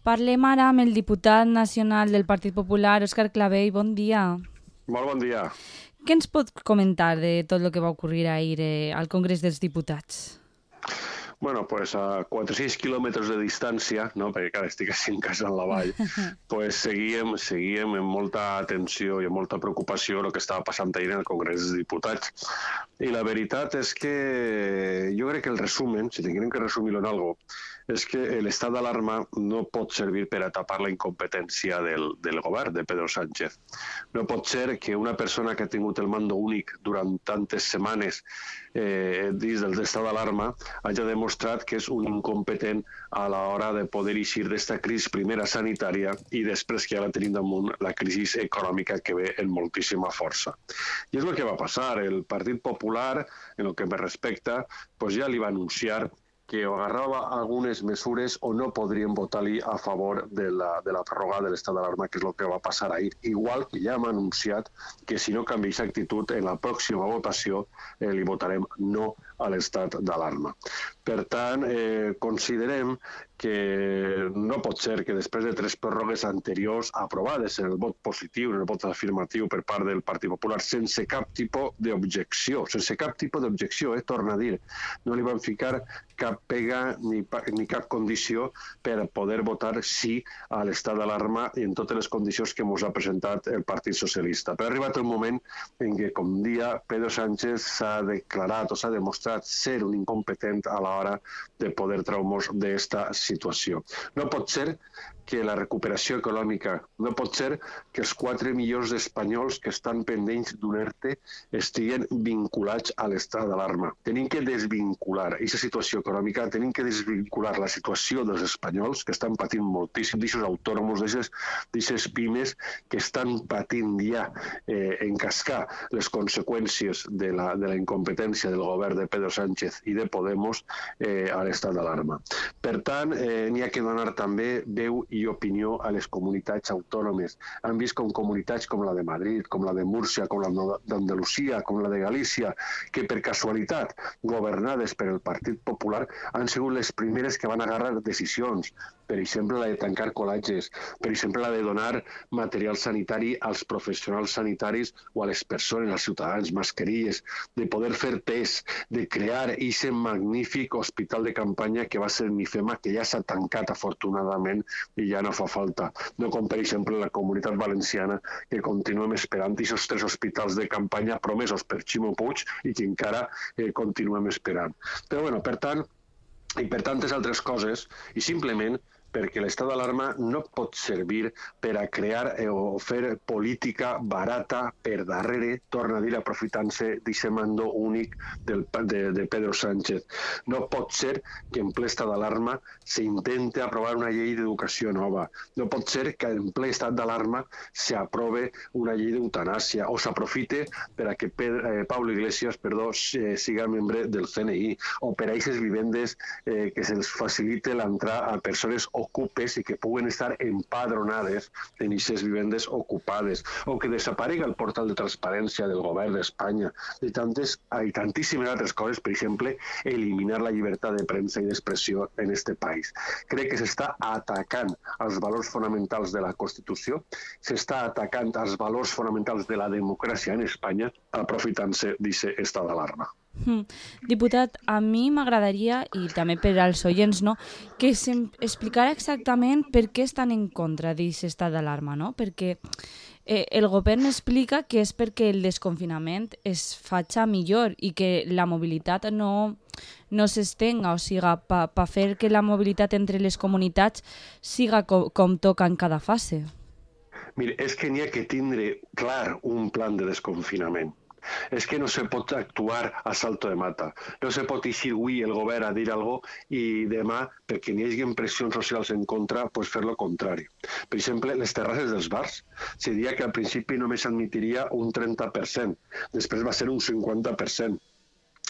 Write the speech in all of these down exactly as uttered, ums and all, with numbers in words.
Parlem ara amb el diputat nacional del Partit Popular, Òscar Clavell. Bon dia. Molt bon dia. Què ens pot comentar de tot el que va ocorrir ahir eh, al Congrés dels Diputats? Bueno, pues a quatre o sis quilòmetres de distància, no? Perquè clar, estic així en casa en la vall, pues seguíem, seguíem amb molta atenció i amb molta preocupació el que estava passant ahir en el Congrés dels Diputats. I la veritat és que jo crec que el resumen, si tinguem que resumir-lo en algo, és que l'estat d'alarma no pot servir per a tapar la incompetència del, del govern de Pedro Sánchez. No pot ser que una persona que ha tingut el mando únic durant tantes setmanes eh, dins de l'estat d'alarma hagi demostrat que és un incompetent a l'hora de poder eixir d'esta crisi primera sanitària i després que ja la tenim damunt la crisi econòmica que ve en moltíssima força. I és el que va passar. El Partit Popular, en el que me respecta, pues ja li va anunciar que o agarrava algunes mesures o no podrien votar-li a favor de la, de la pròrroga de l'estat d'alarma, que és el que va passar ahir. Igual que ja hem anunciat que si no canvia aquesta actitud, en la pròxima votació eh, li votarem no a l'estat d'alarma. Per tant, eh, considerem que no pot ser que després de tres pròrrogues anteriors aprovades en el vot positiu, en el vot afirmatiu per part del Partit Popular, sense cap tipus d'objecció, sense cap tipus d'objecció, eh, torna a dir, no li van ficar cap pega ni, ni cap condició per poder votar sí a l'estat d'alarma i en totes les condicions que ens ha presentat el Partit Socialista. Però ha arribat el moment en què, com dia, Pedro Sánchez s'ha declarat o s'ha demostrat ser un incompetent a l'hora de poder treure'ns d'esta situació. No pot ser que la recuperació econòmica, no pot ser que els quatre milions d'espanyols que estan pendents d'un ERTE estiguen vinculats a l'estat d'alarma. Tenim que desvincular aquesta situació econòmica, tenim que desvincular la situació dels espanyols que estan patint moltíssim, d'aquests autònoms, d'aquestes pimes que estan patint ja eh, en cascar les conseqüències de la, de la incompetència del govern de Pedro Sánchez i de Podemos eh, a l'estat d'alarma. Per tant, eh, n'hi ha que donar també veu i opinió a les comunitats autònomes. Han vist com comunitats com la de Madrid, com la de Múrcia, com la d'Andalusia, com la de Galícia, que per casualitat, governades per el Partit Popular, han sigut les primeres que van agarrar decisions. Per exemple, la de tancar col·legis, per exemple, la de donar material sanitari als professionals sanitaris o a les persones, als ciutadans, mascarilles, de poder fer test, de crear aquest magnífic hospital de campanya que va ser Mifema, que ja s'ha tancat afortunadament i ja no fa falta. No com, per exemple, la Comunitat Valenciana, que continuem esperant aquests tres hospitals de campanya promesos per Ximo Puig i que encara eh, continuem esperant. Però, bueno, per tant, i per tantes altres coses, i simplement perquè l'estat d'alarma no pot servir per a crear o fer política barata per darrere, torna a dir, aprofitant-se d'aquest mando únic del, de, de Pedro Sánchez. No pot ser que en ple estat d'alarma s'intente aprovar una llei d'educació nova. No pot ser que en ple estat d'alarma s'aprove una llei d'eutanàsia o s'aprofite per a que Pedro, eh, Pablo Iglesias perdó, siga membre del C N I o per a aquestes vivendes eh, que se'ls facilite l'entrar a persones ocupes i que puguen estar empadronades en aquestes vivendes ocupades, o que desaparega el portal de transparència del govern d'Espanya, i tantes, i tantíssimes altres coses, per exemple, eliminar la llibertat de premsa i d'expressió en aquest país. Crec que s'està atacant els valors fonamentals de la Constitució, s'està atacant els valors fonamentals de la democràcia en Espanya, aprofitant-se d'aquest estat d'alarma. Mm. Diputat, a mi m'agradaria, i també per als oients, no, que s'explicara exactament per què estan en contra d'aquest estat d'alarma, no? Perquè eh, el govern explica que és perquè el desconfinament es faci millor i que la mobilitat no, no s'estenga, o sigui, per pa fer que la mobilitat entre les comunitats siga com, com toca en cada fase. Mire, és que n'hi ha que tindre clar un plan de desconfinament. És que no se pot actuar a salto de mata. No se pot eixir avui el govern a dir alguna cosa i demà, perquè n'hi hagi pressions socials en contra, pues fer lo contrari. Per exemple, les terrasses dels bars. Se deia que al principi només s'admitiria un trenta per cent, després va ser un cinquanta per cent.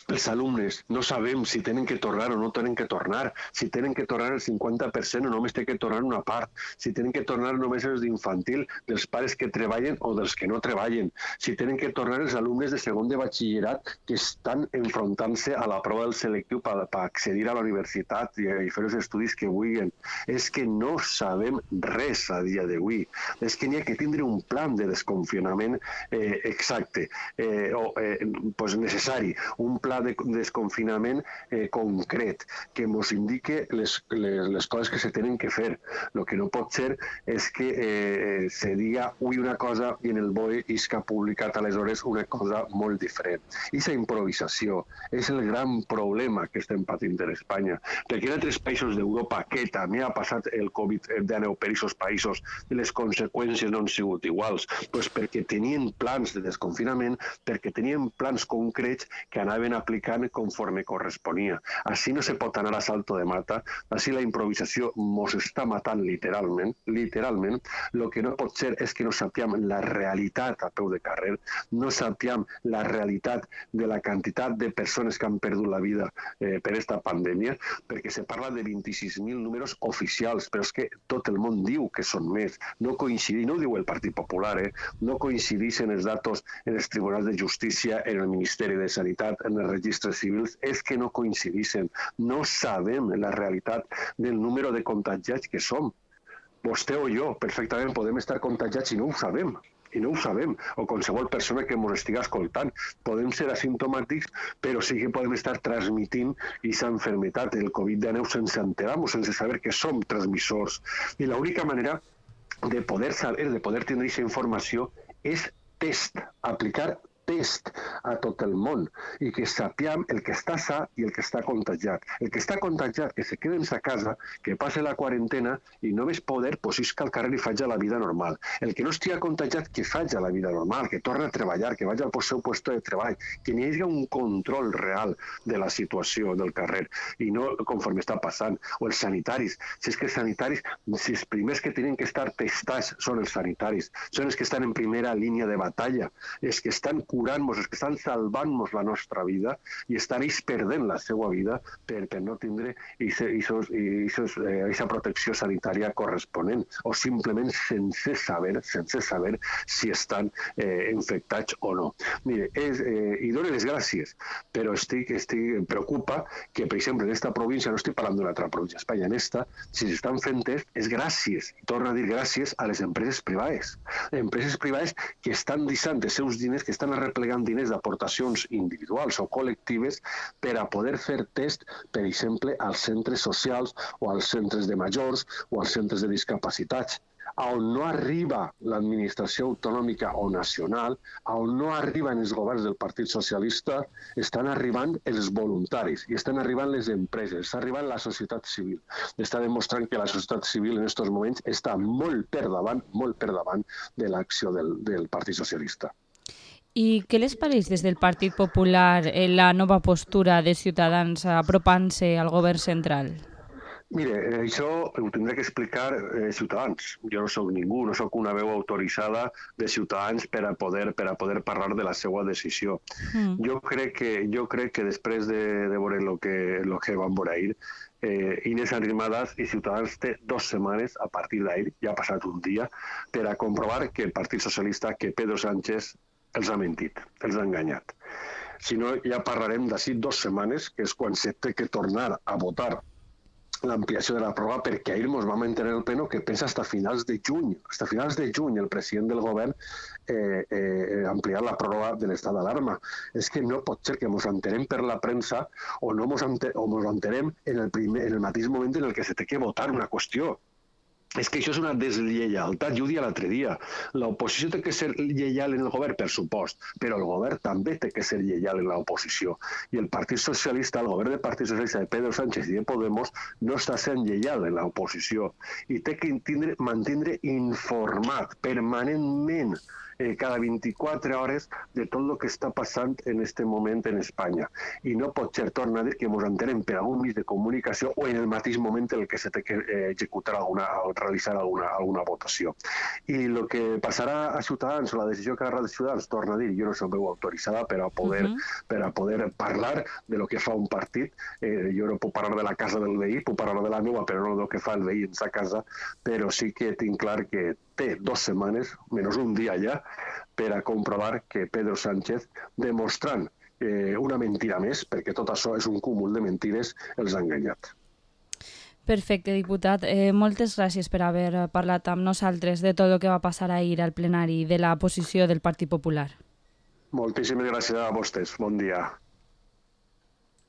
Els alumnes no sabem si tenen que tornar o no tenen que tornar, si tenen que tornar el cinquanta per cent o només té que tornar una part, si tenen que tornar només els d'infantil, dels pares que treballen o dels que no treballen, si tenen que tornar els alumnes de segon de batxillerat que estan enfrontant-se a la prova del selectiu per, per accedir a la universitat i, i fer els estudis que vulguin. És que no sabem res a dia d'avui. És que n'hi ha que tindre un plan de desconfinament eh, exacte, eh, o eh, pues necessari, un pla de desconfinament eh, concret, que ens indique les, les, les coses que se tenen que fer. El que no pot ser és que eh, se diga ui una cosa i en el B O E isca publicat aleshores una cosa molt diferent. I aquesta improvisació és el gran problema que estem patint en Espanya. Perquè en altres països d'Europa, que també ha passat el Covid dinou per aquests països, les conseqüències no han sigut iguals, doncs perquè tenien plans de desconfinament, perquè tenien plans concrets que anaven aplicant conforme corresponia. Així no se pot anar a salto de mata, així la improvisació mos està matant literalment, literalment. El que no pot ser és que no sapiem la realitat a peu de carrer, no sapiem la realitat de la quantitat de persones que han perdut la vida eh, per aquesta pandèmia, perquè se parla de vint-i-sis mil números oficials, però és que tot el món diu que són més. No coincideix, no ho diu el Partit Popular, eh? No coincideixen els datos en els tribunals de justícia, en el Ministeri de Sanitat, en els registres civils, és que no coincideixen. No sabem la realitat del número de contagiats que som. Vostè o jo perfectament podem estar contagiats i no ho sabem. I no ho sabem, o qualsevol persona que ens estigui escoltant. Podem ser asimptomàtics, però sí que podem estar transmitint aquesta malaltia, el Covid dinou, sense enterar-nos, sense saber que som transmissors. I l'única manera de poder saber, de poder tenir aquesta informació, és test, aplicar test a tot el món i que sapiem el que està sa i el que està contagiat. El que està contagiat, que se quede en sa casa, que passe la quarantena i només poder, pues, és que al carrer i faig la vida normal. El que no estigui contagiat, que faig la vida normal, que torni a treballar, que vagi al seu puesto de treball, que n'hi hagi un control real de la situació del carrer i no conforme està passant. O els sanitaris. Si és que els sanitaris, si els primers que tenen que estar testats són els sanitaris, són els que estan en primera línia de batalla, els que estan curant-nos, els que estan salvant-nos la nostra vida i estan ells perdent la seva vida per, per no tindre aquesta protecció sanitària corresponent o simplement sense saber sense saber si estan eh, infectats o no. Mire, és, eh, i dono les gràcies, però estic, estic em preocupa que, per exemple, en aquesta província, no estic parlant d'una altra província, Espanya, en esta, si s'estan fent test, és gràcies, i torno a dir gràcies a les empreses privades. Empreses privades que estan deixant els seus diners, que estan replegant diners d'aportacions individuals o col·lectives per a poder fer test, per exemple, als centres socials o als centres de majors o als centres de discapacitats. On no arriba l'administració autonòmica o nacional, on no arriben els governs del Partit Socialista, estan arribant els voluntaris i estan arribant les empreses, està arribant la societat civil. Està demostrant que la societat civil en aquests moments està molt per davant, molt per davant de l'acció del, del Partit Socialista. I què les pareix des del Partit Popular la nova postura de Ciutadans apropant-se al govern central? Mire, això ho tindré que explicar eh, Ciutadans. Jo no soc ningú, no soc una veu autoritzada de Ciutadans per a poder, per a poder parlar de la seva decisió. Mm. Jo crec que, jo crec que després de, de veure el que, lo que van veure ahir, eh, Inés Arrimadas i Ciutadans té dues setmanes a partir d'ahir, ja ha passat un dia, per a comprovar que el Partit Socialista, que Pedro Sánchez els ha mentit, els ha enganyat. Si no, ja parlarem d'ací dues setmanes, que és quan se té que tornar a votar l'ampliació de la pròrroga, perquè ahir ens vam enterar el pleno que pensa fins a finals de juny. Fins a finals de juny el president del govern eh, eh, ampliar la pròrroga de l'estat d'alarma. És que no pot ser que ens enterem per la premsa o no ens enter, enterem en el, primer, en el mateix moment en el que se té que votar una qüestió. És que això és una deslleialtat, jo ho dia l'altre dia. L'oposició té que ser lleial en el govern, per supost, però el govern també té que ser lleial en l'oposició. I el Partit Socialista, el govern del Partit Socialista de Pedro Sánchez i de Podemos, no està sent lleial en l'oposició. I té que tindre, mantindre informat permanentment eh, cada vint-i-quatre hores de tot el que està passant en este moment en Espanya. I no pot ser, torna a dir, que ens entenem per algun mig de comunicació o en el mateix moment en què s'ha de eh, executar alguna, o realitzar alguna, alguna votació. I el que passarà a Ciutadans, o la decisió que agarra de Ciutadans, torna a dir, jo no soc veu autoritzada per a poder, uh -huh. per a poder parlar de lo que fa un partit. Eh, jo no puc parlar de la casa del veí, puc parlar de la meva, però no del que fa el veí en sa casa, però sí que tinc clar que té dues setmanes, menys un dia ja, per a comprovar que Pedro Sánchez, demostrant eh, una mentida més, perquè tot això és un cúmul de mentides, els ha enganyat. Perfecte, diputat. Eh, moltes gràcies per haver parlat amb nosaltres de tot el que va passar ahir al plenari de la posició del Partit Popular. Moltíssimes gràcies a vostès. Bon dia.